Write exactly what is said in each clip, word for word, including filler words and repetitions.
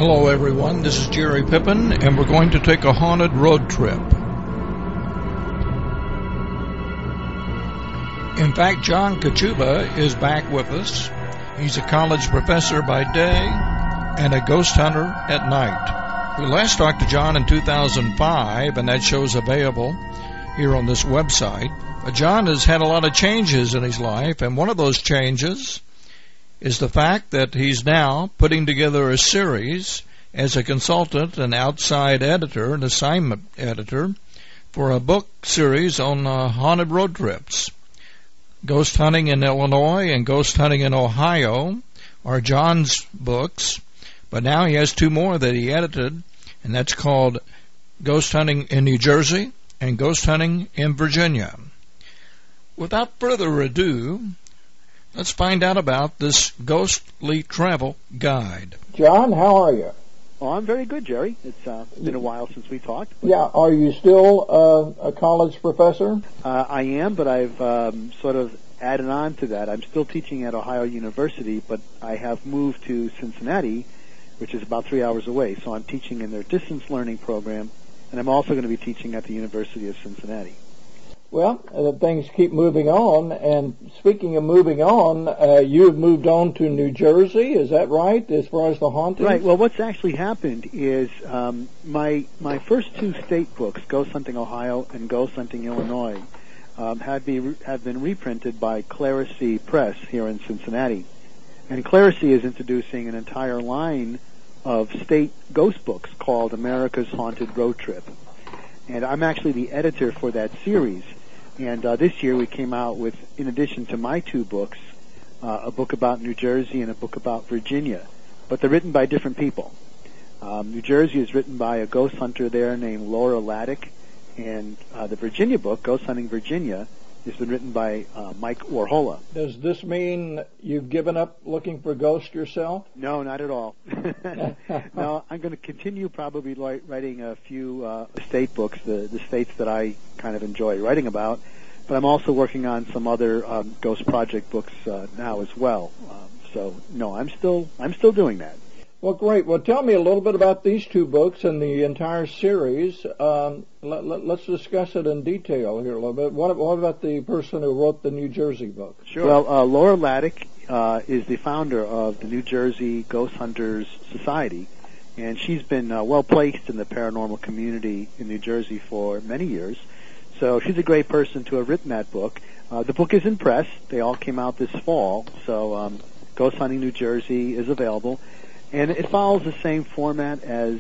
Hello everyone, this is Jerry Pippin, and we're going to take a haunted road trip. In fact, John Kachuba is back with us. He's a college professor by day and a ghost hunter at night. We last talked to John in two thousand five, and that show's available here on this website. But John has had a lot of changes in his life, and one of those changes is the fact that he's now putting together a series as a consultant, an outside editor, an assignment editor, for a book series on uh, haunted road trips. Ghost Hunting in Illinois and Ghost Hunting in Ohio are John's books, but now he has two more that he edited, and that's called Ghost Hunting in New Jersey and Ghost Hunting in Virginia. Without further ado, let's find out about this ghostly travel guide. John, how are you? Oh, I'm very good, Jerry. It's uh, been a while since we talked. Yeah, are you still uh, a college professor? Uh, I am, but I've um, sort of added on to that. I'm still teaching at Ohio University, but I have moved to Cincinnati, which is about three hours away. So I'm teaching in their distance learning program, and I'm also going to be teaching at the University of Cincinnati. Well, uh, things keep moving on, and speaking of moving on, uh, you've moved on to New Jersey, is that right, as far as the hauntings? Right. Well, what's actually happened is um, my my first two state books, Ghost Hunting Ohio and Ghost Hunting Illinois, um, had be, have been reprinted by Clerisy Press here in Cincinnati. And Clerisy is introducing an entire line of state ghost books called America's Haunted Road Trip. And I'm actually the editor for that series. And uh, this year we came out with, in addition to my two books, uh, a book about New Jersey and a book about Virginia. But they're written by different people. Um, New Jersey is written by a ghost hunter there named Laura Laddick. And uh, the Virginia book, Ghost Hunting Virginia, has been written by uh, Mike Warhola. Does this mean you've given up looking for ghosts yourself? No, not at all. No, I'm going to continue probably writing a few uh, state books, the, the states that I kind of enjoy writing about. But I'm also working on some other um, ghost project books uh, now as well. Um, so, no, I'm still I'm still doing that. Well, great. Well, tell me a little bit about these two books and the entire series. Um, let, let, let's discuss it in detail here a little bit. What, what about the person who wrote the New Jersey book? Sure. Well, uh, Laura Laddick uh, is the founder of the New Jersey Ghost Hunters Society, and she's been uh, well placed in the paranormal community in New Jersey for many years. So she's a great person to have written that book. Uh, the book is in press. They all came out this fall. So um, Ghost Hunting New Jersey is available. And it follows the same format as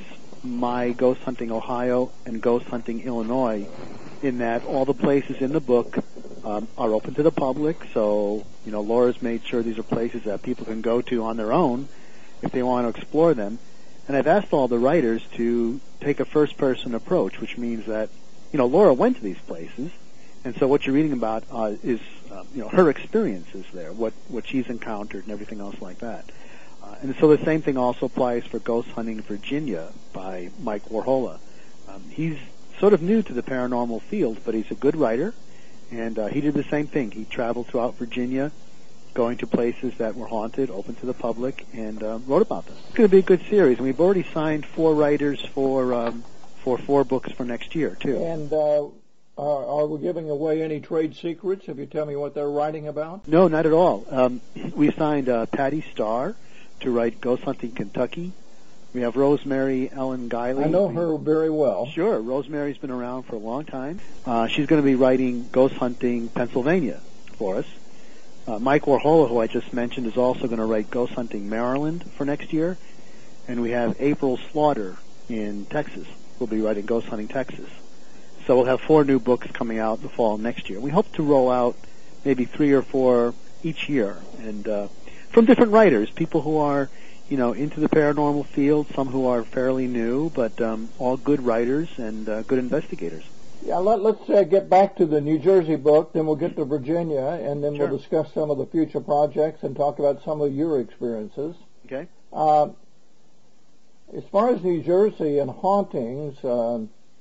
my Ghost Hunting Ohio and Ghost Hunting Illinois, in that all the places in the book um, are open to the public. So, you know, Laura's made sure these are places that people can go to on their own if they want to explore them. And I've asked all the writers to take a first-person approach, which means that, you know, Laura went to these places, and so what you're reading about uh, is, uh, you know, her experiences there, what, what she's encountered and everything else like that. Uh, and so the same thing also applies for Ghost Hunting Virginia by Mike Warhola. Um, he's sort of new to the paranormal field, but he's a good writer, and uh, he did the same thing. He traveled throughout Virginia, going to places that were haunted, open to the public, and uh, wrote about them. It's going to be a good series, and we've already signed four writers for um, for four books for next year, too. And uh, are, are we giving away any trade secrets if you tell me what they're writing about? No, not at all. Um, we signed uh, Patty Starr to write Ghost Hunting Kentucky. We have Rosemary Ellen Guiley. I know her very well. Sure. Rosemary's been around for a long time. Uh, she's going to be writing Ghost Hunting Pennsylvania for us. Uh, Mike Warhola, who I just mentioned, is also going to write Ghost Hunting Maryland for next year. And we have April Slaughter in Texas. We'll be writing Ghost Hunting Texas. So we'll have four new books coming out in the fall next year. We hope to roll out maybe three or four each year. And uh, from different writers, people who are, you know, into the paranormal field, some who are fairly new, but um, all good writers and uh, good investigators. Yeah, let, let's uh, get back to the New Jersey book, then we'll get to Virginia, and then Sure. we'll discuss some of the future projects and talk about some of your experiences. Okay. Uh, as far as New Jersey and hauntings, uh,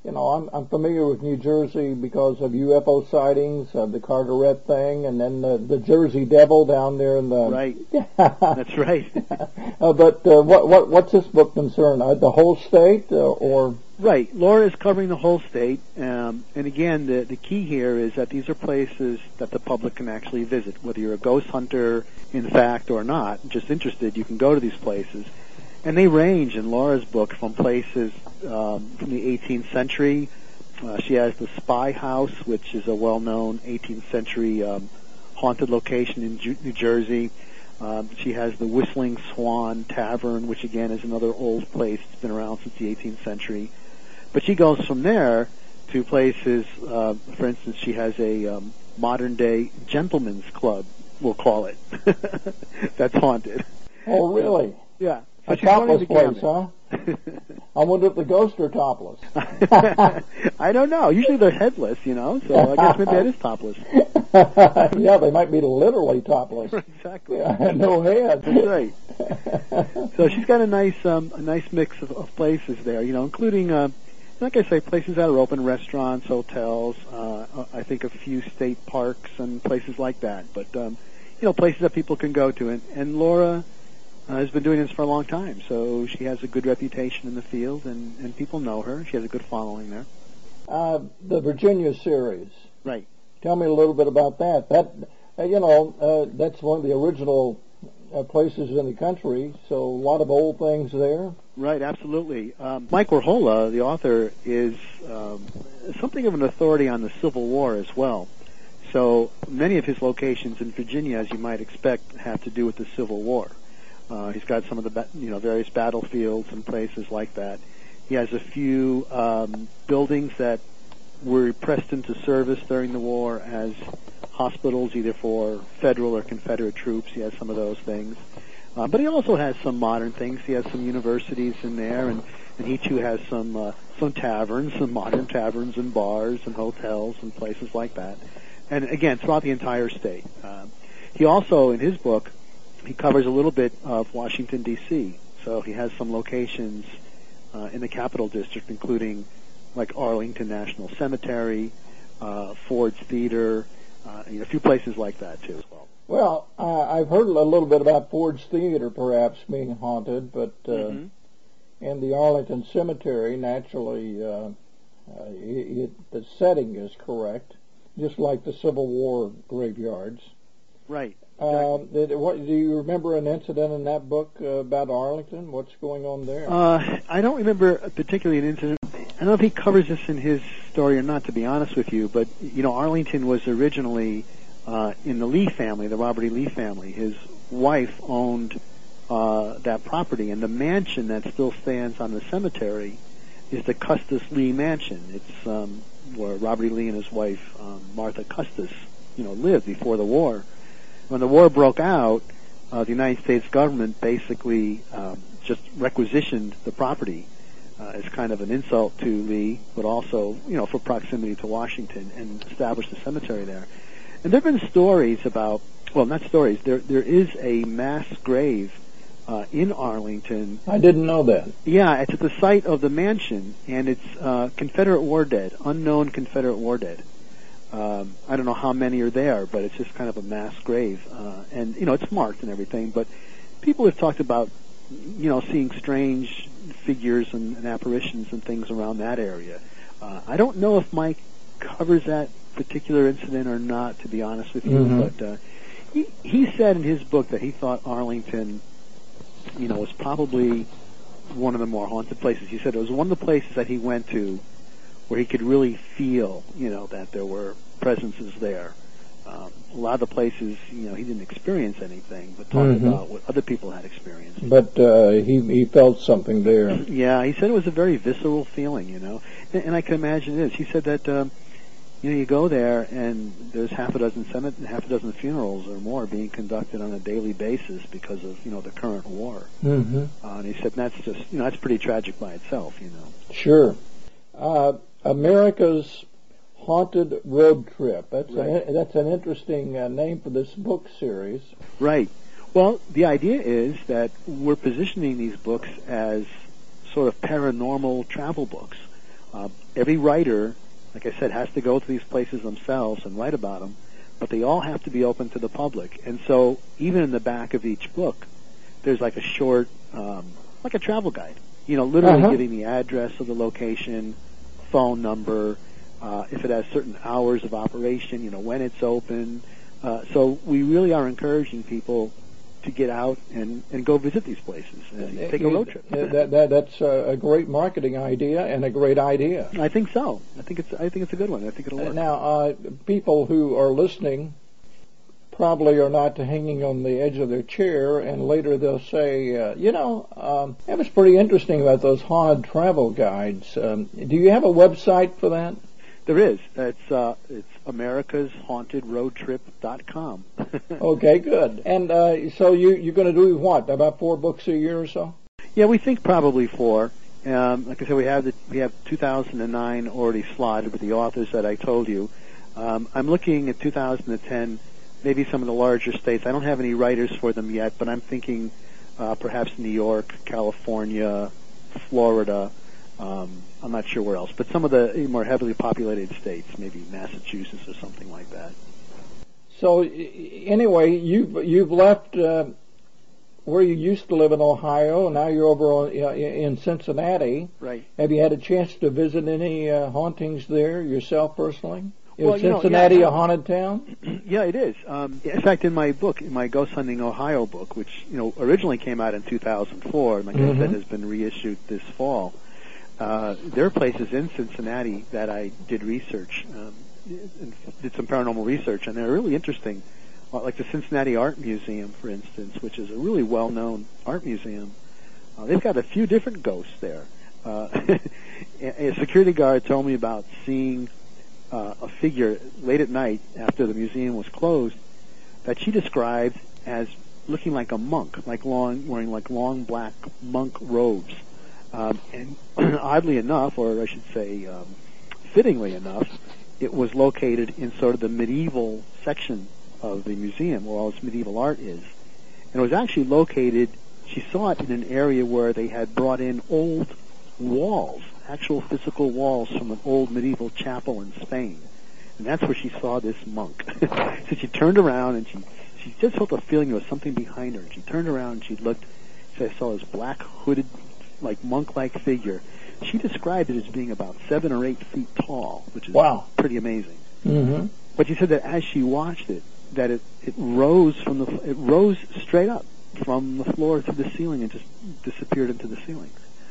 you know, I'm, I'm familiar with New Jersey because of U F O sightings, of the Carteret thing, and then the, the Jersey Devil down there in the... Right. That's right. uh, but uh, what, what what's this book concern? Uh, the whole state, uh, or... Right. Laura is covering the whole state. Um, and again, the, the key here is that these are places that the public can actually visit. Whether you're a ghost hunter, in fact, or not, just interested, you can go to these places. And they range, in Laura's book, from places um, from the eighteenth century. Uh, she has the Spy House, which is a well-known eighteenth century um, haunted location in Ju- New Jersey. Um, she has the Whistling Swan Tavern, which again is another old place. It's been around since the eighteenth century. But she goes from there to places, uh, for instance, she has a um, modern-day gentleman's club, we'll call it, that's haunted. Oh, really? Yeah. A topless place, huh? I wonder if the ghosts are topless. I don't know. Usually they're headless, you know, so I guess maybe that is topless. Yeah, they might be literally topless. Exactly. Yeah, no head. That's right. So she's got a nice um, a nice mix of, of places there, you know, including, uh, like I say, places that are open, restaurants, hotels, uh, I think a few state parks and places like that. But, um, you know, places that people can go to. And, and Laura... Uh, has been doing this for a long time, so she has a good reputation in the field, and, and people know her. She has a good following there. Uh, the Virginia series. Right. Tell me a little bit about that. That, uh, you know, uh, that's one of the original uh, places in the country, so a lot of old things there. Right, absolutely. Um, Mike Warhola, the author, is um, something of an authority on the Civil War as well. So many of his locations in Virginia, as you might expect, have to do with the Civil War. Uh, he's got some of the ba- you know various battlefields and places like that. He has a few um, buildings that were pressed into service during the war as hospitals, either for Federal or Confederate troops. He has some of those things. Uh, but he also has some modern things. He has some universities in there, and, and he too has some uh, some taverns, some modern taverns and bars and hotels and places like that. And again, throughout the entire state. Uh, he also, in his book, he covers a little bit of Washington, D C So he has some locations uh, in the Capital District, including like Arlington National Cemetery, uh, Ford's Theater, uh, you know, a few places like that too as well. Well, uh, I've heard a little bit about Ford's Theater perhaps being haunted, but uh, mm-hmm. and the Arlington Cemetery, naturally, uh, uh, it, it, the setting is correct, just like the Civil War graveyards. Right. Um, did, what, do you remember an incident in that book uh, about Arlington? What's going on there? Uh, I don't remember particularly an incident. I don't know if he covers this in his story or not, to be honest with you, but, you know, Arlington was originally uh, in the Lee family, the Robert E. Lee family. His wife owned uh, that property, and the mansion that still stands on the cemetery is the Custis Lee Mansion. It's um, where Robert E. Lee and his wife, um, Martha Custis, you know, lived before the war. When the war broke out, uh, the United States government basically um, just requisitioned the property uh, as kind of an insult to Lee, but also, you know, for proximity to Washington, and established a cemetery there. And there have been stories about, well, not stories, there there is a mass grave uh, in Arlington. I didn't know that. Yeah, it's at the site of the mansion, and it's uh, Confederate war dead, unknown Confederate war dead. Um, I don't know how many are there, but it's just kind of a mass grave. Uh, and, you know, it's marked and everything, but people have talked about, you know, seeing strange figures and, and apparitions and things around that area. Uh, I don't know if Mike covers that particular incident or not, to be honest with you, mm-hmm. but uh, he, he said in his book that he thought Arlington, you know, was probably one of the more haunted places. He said it was one of the places that he went to where he could really feel, you know, that there were presences there. Um, a lot of the places, you know, he didn't experience anything, but talked mm-hmm. about what other people had experienced. But uh, he he felt something there. Yeah, he said it was a very visceral feeling, you know, and, and I can imagine it is. He said that, um, you know, you go there and there's half a dozen cemet- half a dozen funerals or more being conducted on a daily basis because of, you know, the current war. Mm-hmm. Uh, and he said that's just, you know, that's pretty tragic by itself, you know. Sure. Uh, America's Haunted Road Trip. That's right. a, that's an interesting uh, name for this book series. Right. Well, the idea is that we're positioning these books as sort of paranormal travel books. Uh, every writer, like I said, has to go to these places themselves and write about them, but they all have to be open to the public. And so even in the back of each book, there's like a short, um, like a travel guide, you know, literally Uh-huh. giving the address of the location, phone number, uh, if it has certain hours of operation, you know, when it's open. Uh, so we really are encouraging people to get out and, and go visit these places and take a road trip. Uh, that, that, that's a a great marketing idea and a great idea. I think so. I think it's I think it's a good one. I think it'll work. Now, uh, people who are listening probably are not hanging on the edge of their chair, and later they'll say, uh, you know, um, that was pretty interesting about those haunted travel guides. Um, do you have a website for that? There is. It's uh, it's americas haunted road trip dot com. Okay, good. And uh, so you, you're going to do what, about four books a year or so? Yeah, we think probably four. Um, like I said, we have the, we have two thousand nine already slotted with the authors that I told you. Um, I'm looking at two thousand ten, maybe some of the larger states. I don't have any writers for them yet, but I'm thinking uh, perhaps New York, California, Florida. Um, I'm not sure where else, but some of the more heavily populated states, maybe Massachusetts or something like that. So y- anyway, you've you've left uh, where you used to live in Ohio, and now you're over on, uh, in Cincinnati. Right. Have you had a chance to visit any uh, hauntings there yourself personally? Is Well, you know, Cincinnati yeah, a haunted town? Yeah, it is. Um, in fact, in my book, in my Ghost Hunting Ohio book, which you know originally came out in two thousand four, and like Mhm. I said, has been reissued this fall. Uh, there are places in Cincinnati that I did research, um, and did some paranormal research, and they're really interesting. Uh, like the Cincinnati Art Museum, for instance, which is a really well-known art museum. Uh, they've got a few different ghosts there. Uh, a a security guard told me about seeing uh, a figure late at night after the museum was closed that she described as looking like a monk, like long, wearing like long black monk robes. Um, and oddly enough, or I should say um, fittingly enough, it was located in sort of the medieval section of the museum where all this medieval art is. And it was actually located, she saw it in an area where they had brought in old walls, actual physical walls from an old medieval chapel in Spain. And that's where she saw this monk. So she turned around and she, she just felt a feeling there was something behind her. And she turned around and she looked, so I saw this black hooded, like monk-like figure. She described it as being about seven or eight feet tall, which is Wow. pretty amazing. Mm-hmm. But she said that as she watched it, that it, it rose from the it rose straight up from the floor to the ceiling and just disappeared into the ceiling.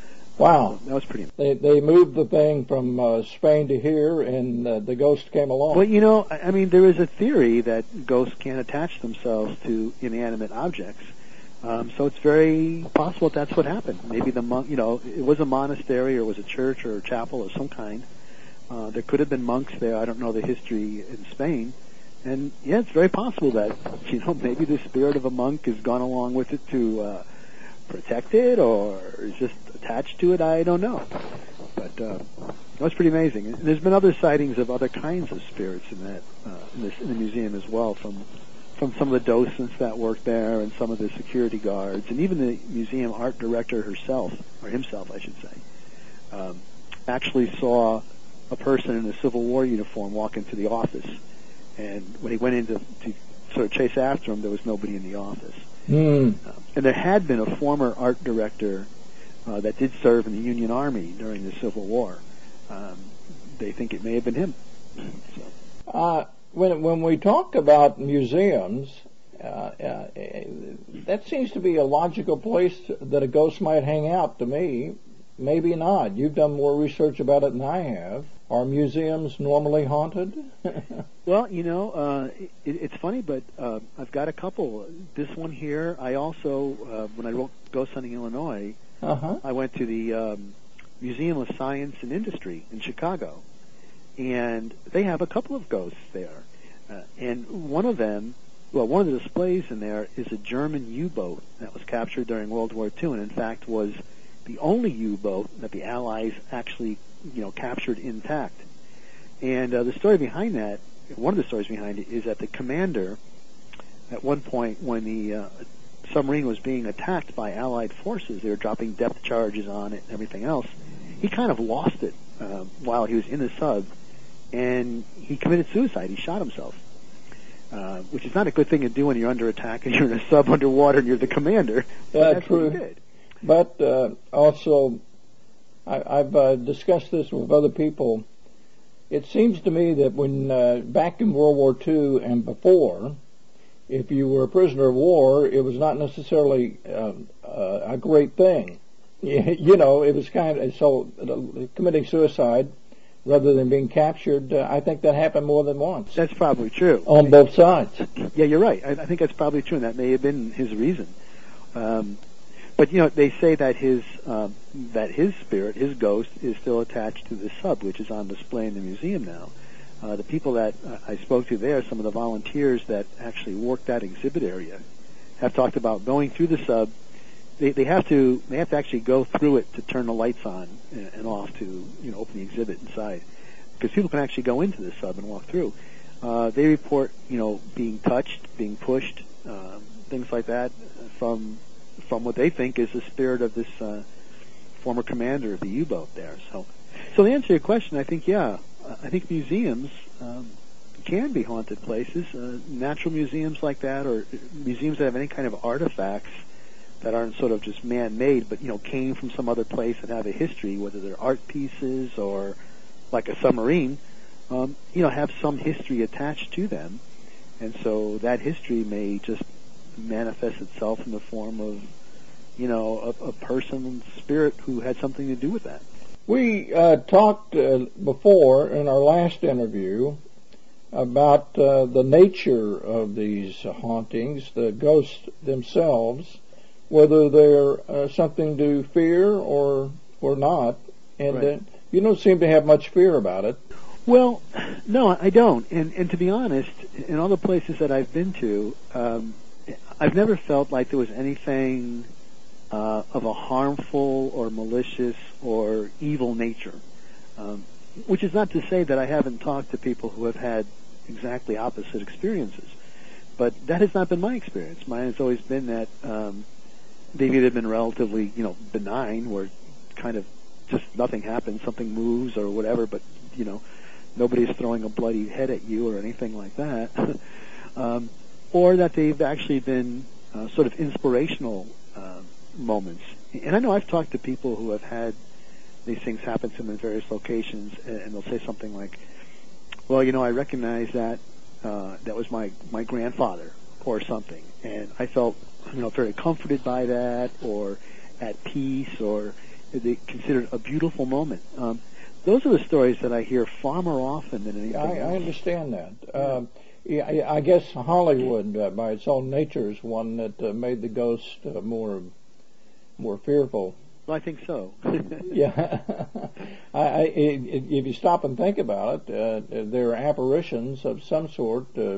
Wow. So that was pretty. They they moved the thing from uh, Spain to here, and uh, the ghost came along. Well, you know, I I mean, there is a theory that ghosts can attach themselves to inanimate objects. Um, so it's very possible that that's what happened. Maybe the monk, you know, it was a monastery or it was a church or a chapel of some kind. Uh, there could have been monks there. I don't know the history in Spain. And, yeah, it's very possible that, you know, maybe the spirit of a monk has gone along with it to uh, protect it or is just attached to it. I don't know. But uh, that was pretty amazing. And there's been other sightings of other kinds of spirits in that uh, in, this, in the museum as well, from from some of the docents that worked there and some of the security guards, and even the museum art director herself, or himself, I should say, um, actually saw a person in a Civil War uniform walk into the office. And when he went in to, to sort of chase after him, there was nobody in the office. Mm. Uh, and there had been a former art director uh, that did serve in the Union Army during the Civil War. Um, they think it may have been him. So. Uh, when when we talk about museums, uh, uh, that seems to be a logical place that a ghost might hang out to me. Maybe not. You've done more research about it than I have. Are museums normally haunted? Well, you know, uh, it, it's funny, but uh, I've got a couple. This one here, I also, uh, when I wrote Ghost Hunting Illinois, uh-huh. I went to the um, Museum of Science and Industry in Chicago, and they have a couple of ghosts there. Uh, and one of them, well, one of the displays in there is a German U-boat that was captured during World War Two, and in fact was the only U-boat that the Allies actually, you know, captured intact. And uh, the story behind that, one of the stories behind it, is that the commander, at one point when the uh, submarine was being attacked by Allied forces, they were dropping depth charges on it and everything else, he kind of lost it uh, while he was in the sub, and he committed suicide. He shot himself, uh, which is not a good thing to do when you're under attack and you're in a sub underwater and you're the commander. But Yeah, that's true. what he did. But uh, also, I, I've uh, discussed this with other people. It seems to me that when uh, back in World War Two and before, if you were a prisoner of war, it was not necessarily uh, uh, a great thing. You know, it was kind of so uh, committing suicide rather than being captured. Uh, I think that happened more than once That's probably true. on both sides. Yeah, you're right. I, I think that's probably true, and that may have been his reason. Um, but you know, they say that his um, that his spirit, his ghost, is still attached to the sub, which is on display in the museum now. Uh, the people that uh, I spoke to there, some of the volunteers that actually worked that exhibit area, have talked about going through the sub. They, they have to they have to actually go through it to turn the lights on and, and off to you know open the exhibit inside, because people can actually go into the sub and walk through. Uh, they report you know being touched, being pushed, um, things like that from from what they think is the spirit of this uh, former commander of the U-boat there. So, so to answer your question, I think yeah, I think museums um, can be haunted places. Uh, natural museums like that, or museums that have any kind of artifacts that aren't sort of just man-made, but, you know, came from some other place and have a history, whether they're art pieces or like a submarine, um, you know, have some history attached to them. And so that history may just manifest itself in the form of, you know, a, a person's spirit who had something to do with that. We uh, talked uh, before in our last interview about uh, the nature of these hauntings, the ghosts themselves, whether they're uh, something to fear or or not, and Right. uh, you don't seem to have much fear about it. Well, no, I don't. And, and to be honest, in all the places that I've been to, um, I've never felt like there was anything uh, of a harmful or malicious or evil nature. Um, which is not to say that I haven't talked to people who have had exactly opposite experiences. But that has not been my experience. Mine has always been that um, they've either been relatively, you know, benign, where kind of just nothing happens, something moves or whatever, but, you know, nobody's throwing a bloody head at you or anything like that. um, or that they've actually been uh, sort of inspirational uh, moments. And I know I've talked to people who have had these things happen to them in various locations, and they'll say something like, well, you know, I recognize that uh, that was my, my grandfather or something, and I felt, you know, very comforted by that, or at peace, or they considered a beautiful moment. Um, those are the stories that I hear far more often than anything I, else. I understand that. Um, yeah, I I guess Hollywood, uh, by its own nature, is one that uh, made the ghost uh, more more fearful. Well, I think so. Yeah, I, I, if if you stop and think about it, uh, there are apparitions of some sort, uh,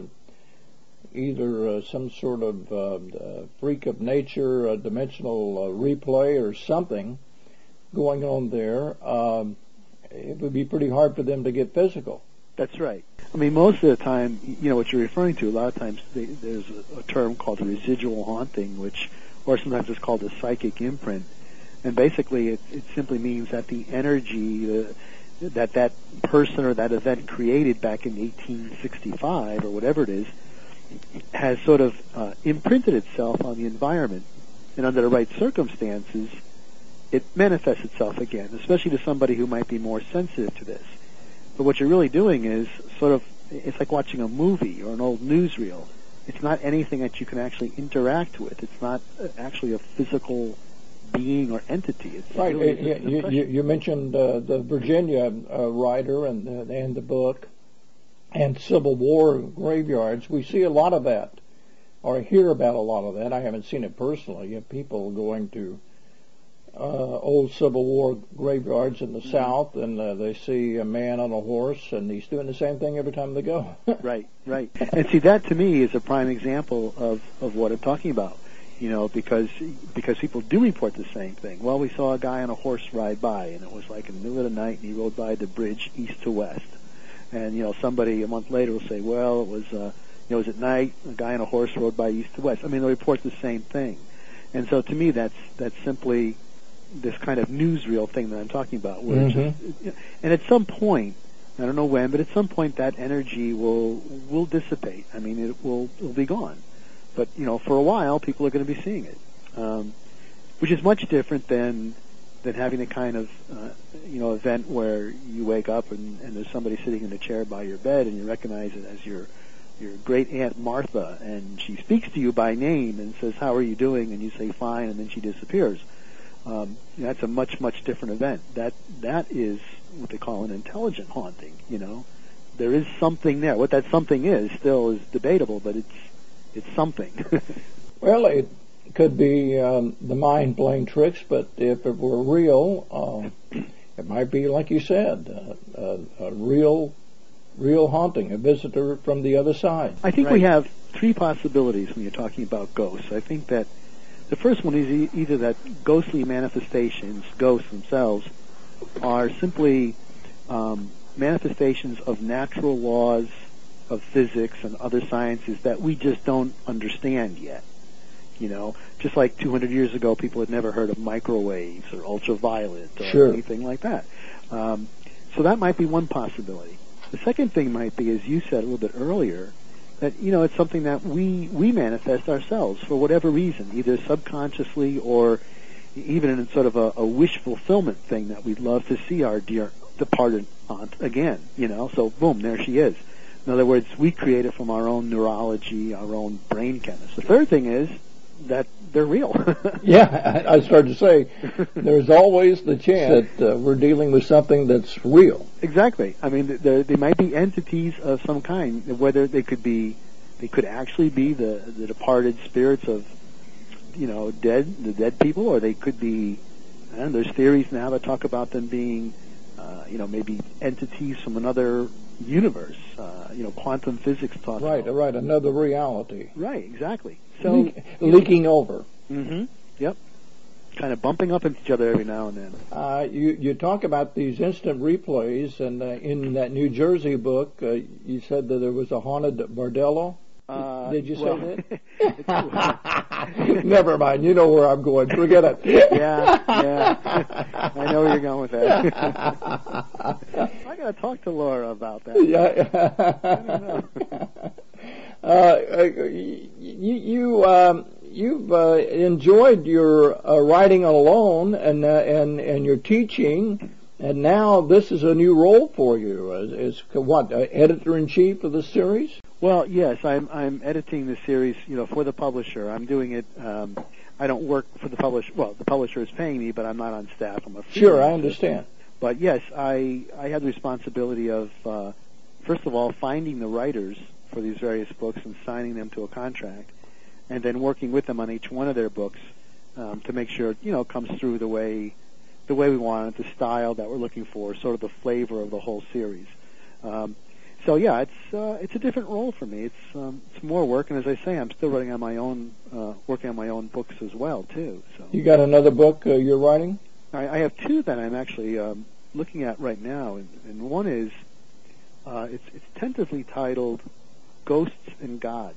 either uh, some sort of uh, uh, freak of nature, a dimensional uh, replay, or something going on there. Um, it would be pretty hard for them to get physical. That's right. I mean, most of the time, you know, what you're referring to, a lot of times they, there's a, a term called residual haunting, which, or sometimes it's called a psychic imprint. And basically, it, it simply means that the energy uh, that that person or that event created back in eighteen sixty-five or whatever it is has sort of uh, imprinted itself on the environment. And under the right circumstances, it manifests itself again, especially to somebody who might be more sensitive to this. But what you're really doing is sort of, it's like watching a movie or an old newsreel. It's not anything that you can actually interact with. It's not actually a physical being or entity. It's Right. really Uh, just an you, impression. you, you mentioned uh, the Virginia uh, writer and uh, and the book and Civil War graveyards. We see a lot of that, or hear about a lot of that. I haven't seen it personally. You have people going to uh, old Civil War graveyards in the Mm-hmm. South, and uh, they see a man on a horse, and he's doing the same thing every time they go. Right, right. And see, that to me is a prime example of, of what I'm talking about. You know, because because people do report the same thing. Well, we saw a guy on a horse ride by, and it was like in the middle of the night, and he rode by the bridge east to west. And, you know, somebody a month later will say, well, it was, uh, you know, it was at night, a guy on a horse rode by east to west. I mean, they report the same thing. And so to me, that's that's simply this kind of newsreel thing that I'm talking about. Where Mm-hmm. it's just, and at some point, I don't know when, but at some point that energy will will dissipate. I mean, it will will be gone. But you know, for a while, people are going to be seeing it, um, which is much different than than having a kind of uh, you know event where you wake up and, and there's somebody sitting in a chair by your bed and you recognize it as your your great aunt Martha, and she speaks to you by name and says, "How are you doing?" and you say, "Fine," and then she disappears. Um, you know, that's a much much different event. That that is what they call an intelligent haunting. You know, there is something there. What that something is still is debatable, but it's it's something. Well, it could be um, the mind playing tricks, but if it were real, uh, it might be, like you said, uh, a, a real, real haunting, a visitor from the other side. I think Right. we have three possibilities when you're talking about ghosts. I think that the first one is e- either that ghostly manifestations, ghosts themselves, are simply um, manifestations of natural laws of physics and other sciences that we just don't understand yet. You know, just like two hundred years ago, people had never heard of microwaves or ultraviolet or Sure. anything like that. Um, so that might be one possibility. The second thing might be, as you said a little bit earlier, that, you know, it's something that we, we manifest ourselves for whatever reason, either subconsciously or even in sort of a, a wish fulfillment thing that we'd love to see our dear departed aunt again, you know, so boom, there she is. In other words, we create it from our own neurology, our own brain chemistry. The third thing is that they're real. Yeah, I, I started to say, there's always the chance that uh, we're dealing with something that's real. Exactly. I mean, there, they might be entities of some kind, whether they could be, they could actually be the, the departed spirits of, you know, dead, the dead people, or they could be, I don't know, there's theories now that talk about them being, uh, you know, maybe entities from another universe. Uh, you know, quantum physics talks Right, about. right, another reality. Right, exactly. So, Leak, leaking over. mm-hmm, yep. Kind of bumping up into each other every now and then. Uh, you, you talk about these instant replays, and uh, in that New Jersey book, uh, you said that there was a haunted bordello. Uh, Did you well, say it's- that? Never mind. You know where I'm going. Forget it. yeah, yeah. I know where you're going with that. I got to talk to Laura about that. Yeah. I don't know. uh, you you um, you've uh, enjoyed your uh, writing alone and uh, and and your teaching, and now this is a new role for you. As, as what uh, editor in chief of the series? Well, yes, I'm I'm editing the series, you know, for the publisher. I'm doing it. Um, I don't work for the publisher. Well, the publisher is paying me, but I'm not on staff. I'm a Sure, I freelancer. understand. But yes, I I have the responsibility of uh, first of all finding the writers for these various books and signing them to a contract, and then working with them on each one of their books um, to make sure, you know, it comes through the way the way we want it, the style that we're looking for, sort of the flavor of the whole series. Um, so yeah, it's uh, it's a different role for me. It's um, it's more work, and as I say, I'm still writing on my own, uh, working on my own books as well too. So You got another book uh, you're writing? I, I have two that I'm actually um, looking at right now, and, and one is uh, it's it's tentatively titled Ghosts and Gods,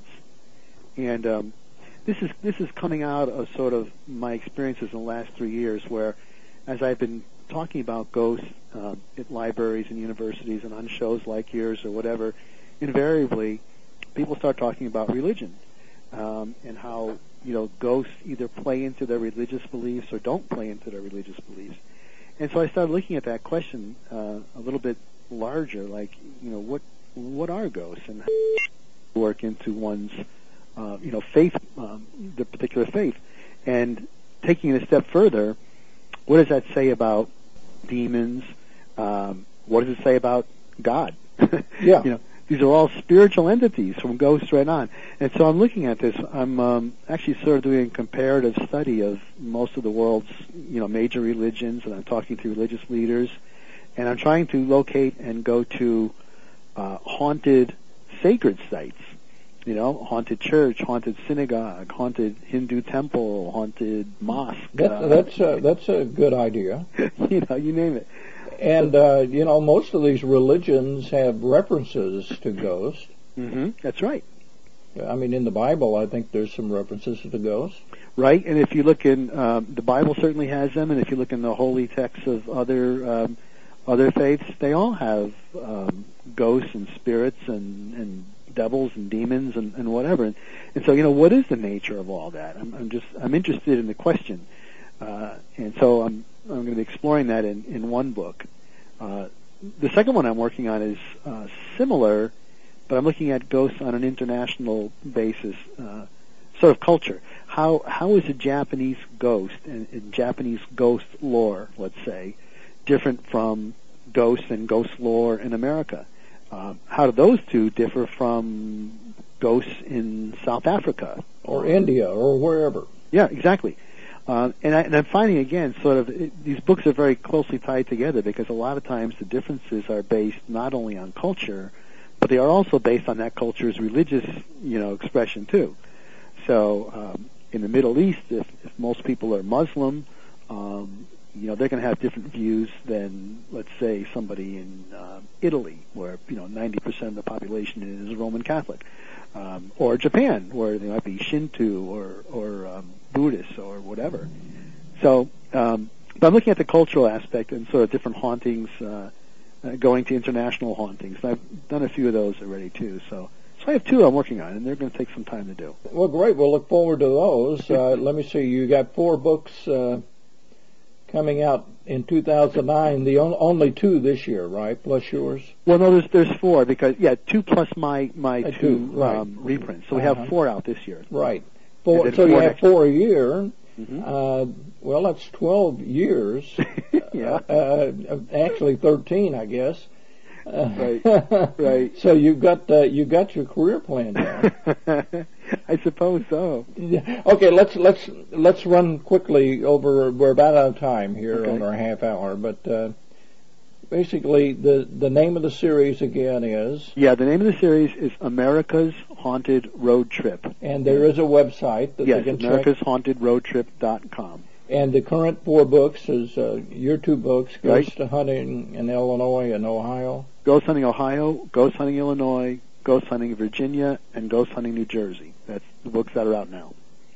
and um, this is this is coming out of sort of my experiences in the last three years, where as I've been talking about ghosts uh, at libraries and universities and on shows like yours or whatever, invariably people start talking about religion um, and how, you know, ghosts either play into their religious beliefs or don't play into their religious beliefs. And so I started looking at that question uh, a little bit larger, like, you know, what what are ghosts and how do they work into one's, uh, you know, faith, um, the particular faith, and taking it a step further. What does that say about demons? Um, what does it say about God? Yeah. You know, these are all spiritual entities from ghosts right on. And so I'm looking at this. I'm um, actually sort of doing a comparative study of most of the world's, you know, major religions, and I'm talking to religious leaders, and I'm trying to locate and go to uh, haunted sacred sites. You know, haunted church, haunted synagogue, haunted Hindu temple, haunted mosque. That, uh, that's a, that's a good idea. you know, you name it. And uh, you know, most of these religions have references to ghosts. Mm-hmm. That's right. I mean, in the Bible, I think there's some references to the ghosts. Right, and if you look in, um, the Bible certainly has them, and if you look in the holy texts of other um, other faiths, they all have um, ghosts and spirits and, and devils and demons and, and whatever. And, and so, you know, what is the nature of all that? I'm, I'm just, I'm interested in the question. Uh, and so I'm, I'm going to be exploring that in, in one book. Uh, the second one I'm working on is uh, similar, but I'm looking at ghosts on an international basis, uh, sort of culture. How how is a Japanese ghost and, and Japanese ghost lore, let's say, different from ghosts and ghost lore in America? Uh, how do those two differ from ghosts in South Africa or India or wherever? Yeah, exactly. Uh, and, I, and I'm finding again, sort of it, these books are very closely tied together because a lot of times the differences are based not only on culture, but they are also based on that culture's religious, you know, expression too. So um, in the Middle East, if, if most people are Muslim, um, you know, they're going to have different views than, let's say, somebody in uh, Italy, where, you know, ninety percent of the population is Roman Catholic. Um, or Japan, where they might be Shinto or, or um, Buddhist or whatever. So, um, but I'm looking at the cultural aspect and sort of different hauntings, uh, uh, going to international hauntings. And I've done a few of those already, too. So, so I have two I'm working on, and they're going to take some time to do. Well, great. We'll look forward to those. Uh, let me see. You got four books uh, coming out in two thousand nine, the on, only two this year, right, plus yours? Well, no, there's there's four, because, yeah, two plus my, my uh, two, two right. um, reprints. So we uh-huh. have four out this year. Right. Four, so four you have four a year. Mm-hmm. Uh, well, that's twelve years. Yeah. Uh, uh, actually thirteen, I guess. Right, right. So you've got uh, you got your career planned now. I suppose so. Okay, let's let's let's run quickly over. We're about out of time here Okay. on our half hour, but uh, basically the the name of the series again is. Yeah, the name of the series is America's Haunted Road Trip. And there is a website that yes, they can America's check. Haunted Road Trip dot com. And the current four books is uh, your two books, Right. Ghost Hunting in Illinois and Ohio. Ghost Hunting Ohio, Ghost Hunting Illinois, Ghost Hunting Virginia, and Ghost Hunting New Jersey. That's the books that are out now.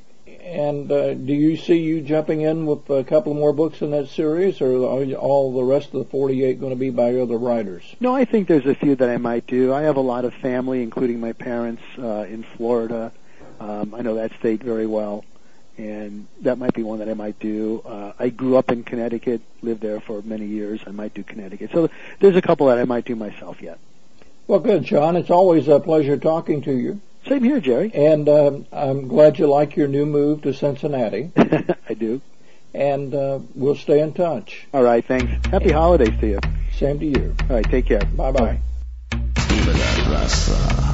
And uh, do you see you jumping in with a couple more books in that series, or are all the rest of the forty-eight going to be by other writers? No, I think there's a few that I might do. I have a lot of family, including my parents, uh, in Florida. Um, I know that state very well, and that might be one that I might do. Uh, I grew up in Connecticut, lived there for many years. I might do Connecticut. So there's a couple that I might do myself yet. Well, good, John. It's always a pleasure talking to you. Same here, Jerry. And um, I'm glad you like your new move to Cincinnati. I do. And uh, we'll stay in touch. All right, thanks. Happy holidays to you. Same to you. All right, take care. Bye-bye. Raza.